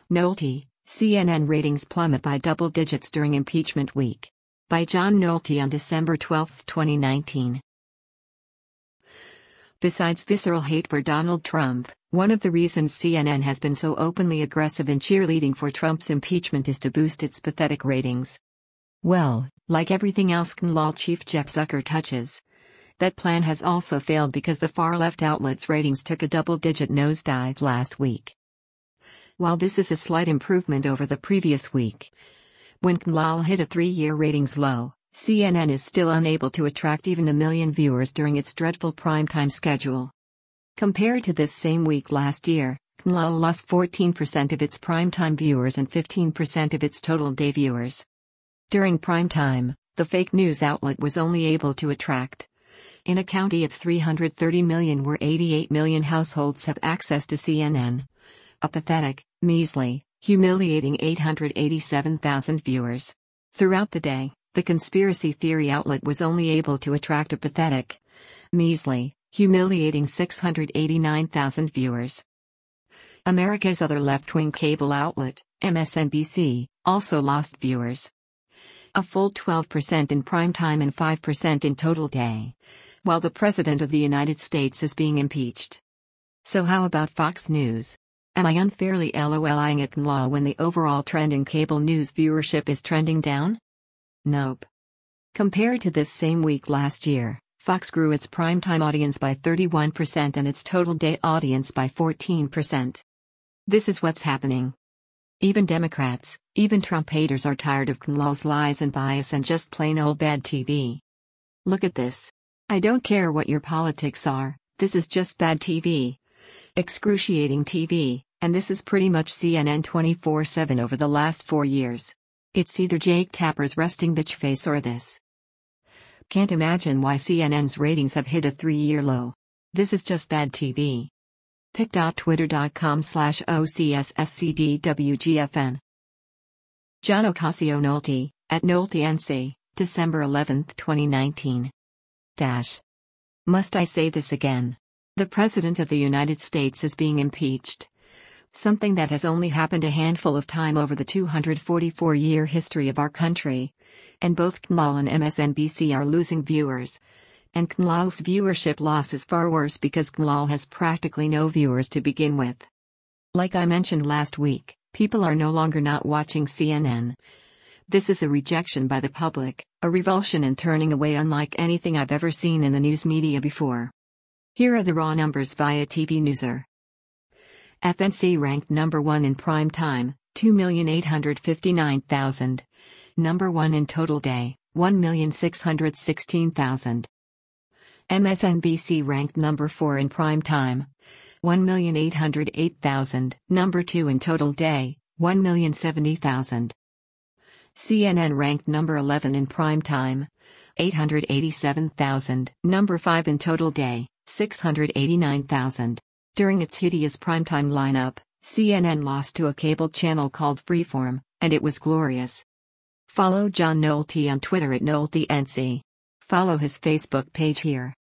Nolte, CNN ratings plummet by double digits during impeachment week. By John Nolte on December 12, 2019. Besides visceral hate for Donald Trump, one of the reasons CNN has been so openly aggressive in cheerleading for Trump's impeachment is to boost its pathetic ratings. Well, like everything else CNLAW chief Jeff Zucker touches, that plan has also failed because the far-left outlet's ratings took a double-digit nosedive last week. While this is a slight improvement over the previous week, when CNLAW hit a 3-year ratings low, CNN is still unable to attract even 1 million viewers during its dreadful primetime schedule. Compared to this same week last year, CNLAW lost 14% of its primetime viewers and 15% of its total day viewers. During primetime, the fake news outlet was only able to attract, in a county of 330 million where 88 million households have access to CNN, a pathetic, measly, humiliating 887,000 viewers. Throughout the day, the conspiracy theory outlet was only able to attract a pathetic, measly, humiliating 689,000 viewers. America's other left-wing cable outlet, MSNBC, also lost viewers. A full 12% in primetime and 5% in total day, while the President of the United States is being impeached. So how about Fox News? Am I unfairly LOLing at CNLAW when the overall trend in cable news viewership is trending down? Nope. Compared to this same week last year, Fox grew its primetime audience by 31% and its total day audience by 14%. This is what's happening. Even Democrats, even Trump haters are tired of CNLAW's lies and bias and just plain old bad TV. Look at this. I don't care what your politics are, this is just bad TV. Excruciating TV, and this is pretty much CNN 24/7 over the last 4 years. It's either Jake Tapper's resting bitch face or this. Can't imagine why CNN's ratings have hit a 3-year low. This is just bad TV. pic.twitter.com/OCSSCDWGFN. John Ocasio Nolte, at NolteNC, December 11, 2019. Must I say this again? The President of the United States is being impeached. Something that has only happened a handful of times over the 244-year history of our country. And both CNLAW and MSNBC are losing viewers. And CNLAW's viewership loss is far worse because CNLAW has practically no viewers to begin with. Like I mentioned last week, people are no longer not watching CNN. This is a rejection by the public, a revulsion and turning away unlike anything I've ever seen in the news media before. Here are the raw numbers via TV Newser. FNC ranked number 1 in prime time, 2,859,000. Number 1 in total day, 1,616,000. MSNBC ranked number 4 in prime time, 1,808,000. Number 2 in total day, 1,070,000. CNN ranked number 11 in prime time, 887,000. Number 5 in total day, 689,000. During its hideous primetime lineup, CNN lost to a cable channel called Freeform, and it was glorious. Follow John Nolte on Twitter at NolteNC. Follow his Facebook page here.